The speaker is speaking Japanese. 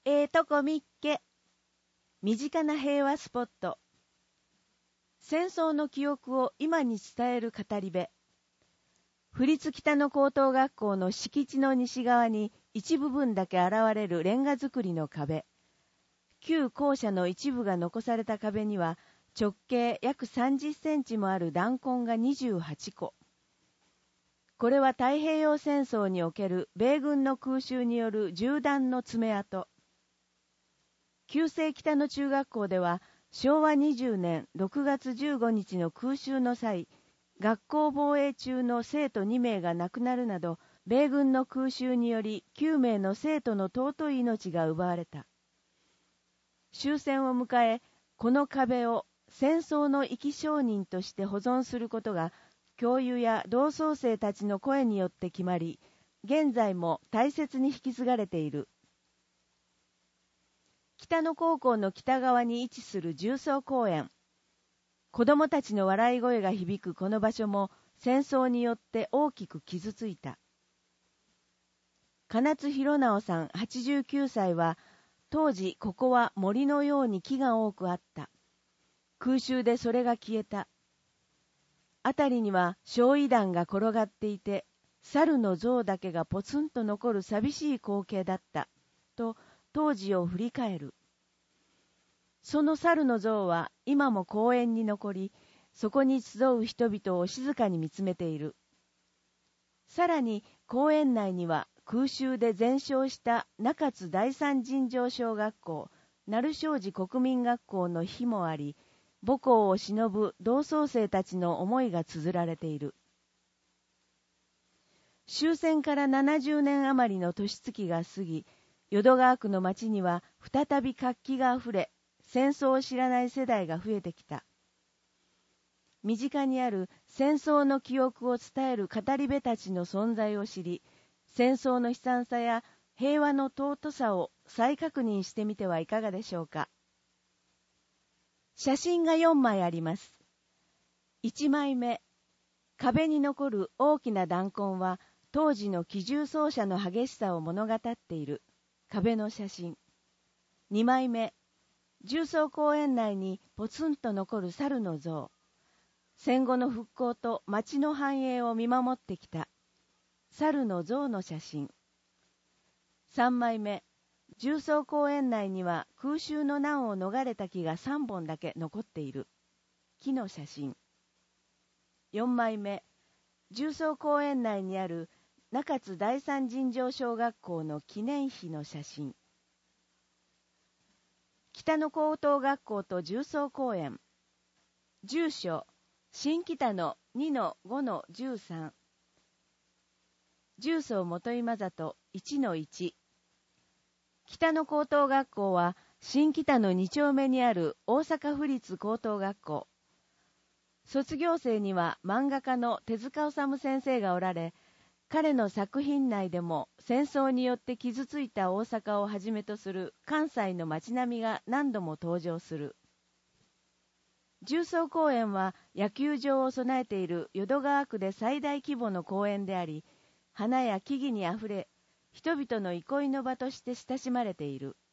とこみっけ。身近な平和スポット。戦争の記憶を今に伝える語り部。府立北野高等学校の敷地の西側に一部分だけ現れるレンガ造りの壁。旧校舎の一部が残された壁には直径約30センチもある弾痕が28個。これは太平洋戦争における米軍の空襲による銃弾の爪痕。旧制北野中学校では昭和20年6月15日の空襲の際、学校防衛中の生徒2名が亡くなるなど、米軍の空襲により9名の生徒の尊い命が奪われた。終戦を迎え、この壁を戦争の生き証人として保存することが、教諭や同窓生たちの声によって決まり、現在も大切に引き継がれている。北野高校の北側に位置する重曹公園。子供たちの笑い声が響くこの場所も戦争によって大きく傷ついた。金津博直さん89歳は、当時ここは森のように木が多くあった。空襲でそれが消えた。あたりには焼夷弾が転がっていて、猿の像だけがポツンと残る寂しい光景だった。と当時を振り返る。その猿の像は今も公園に残り、そこに集う人々を静かに見つめている。さらに公園内には空襲で全焼した中津第三尋常小学校、鳴正寺国民学校の碑もあり、母校を偲ぶ同窓生たちの思いが綴られている。終戦から70年余りの年月が過ぎ、淀川区の町には再び活気があふれ、戦争を知らない世代が増えてきた。身近にある戦争の記憶を伝える語り部たちの存在を知り、戦争の悲惨さや平和の尊さを再確認してみてはいかがでしょうか。写真が4枚あります。1枚目、壁に残る大きな弾痕は当時の機銃掃射の激しさを物語っている壁の写真。2枚目、重曹公園内にポツンと残る猿の像。戦後の復興と町の繁栄を見守ってきた猿の像の写真。3枚目、重曹公園内には空襲の難を逃れた木が3本だけ残っている木の写真。4枚目、重曹公園内にある中津第三尋常小学校の記念碑の写真。北野高等学校と重曹公園。住所、新北野 2-5-13。重曹元今里 1-1。北野高等学校は新北野2丁目にある大阪府立高等学校。卒業生には漫画家の手塚治虫先生がおられ、彼の作品内でも戦争によって傷ついた大阪をはじめとする関西の街並みが何度も登場する。重曹公園は野球場を備えている淀川区で最大規模の公園であり、花や木々にあふれ、人々の憩いの場として親しまれている。